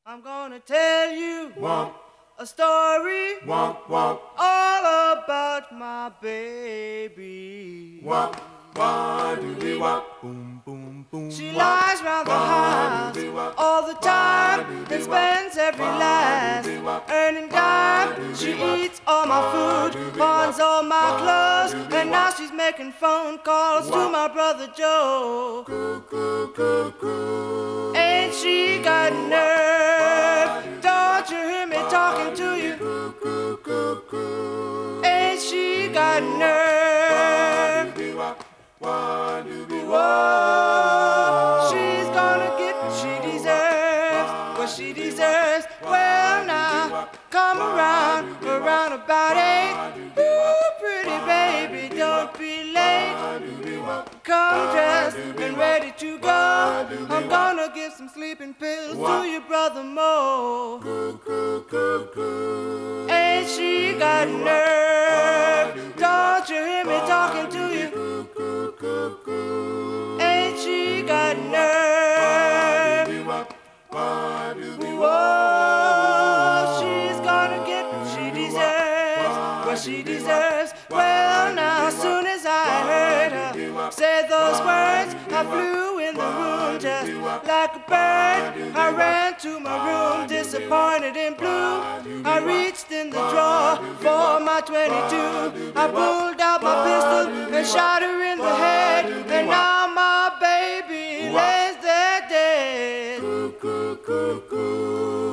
I'm gonna tell you Womp, a story womp, womp, all about my baby. womp, wah, doobie wop, boom, boom, boom. She wop, lies round the house all the time and spends every last earning dime. She eats all my food, pawns all my clothes, and now she's making phone calls to my brother Joe. Ain't she got nerve? Don't you hear me talking to you? Ain't she got nerve? Whoa, she's gonna get what she deserves, what she deserves. Well now, come around about 8. Ooh, pretty baby, don't be late. Come dressed and ready to go. I'm gonna give some sleeping pills to your brother Mo. Ain't she got nerve? Don't you hear me talking to you? Ain't she got nerve? Whoa, she's gonna get what she deserves, what she deserves. Well now, as soon as I heard her say those words, I flew in the room just like a bird. I ran to my room disappointed and blue. I reached in the drawer for my 22. I pulled out my pistol and shot her in the head, and now my baby lays there dead.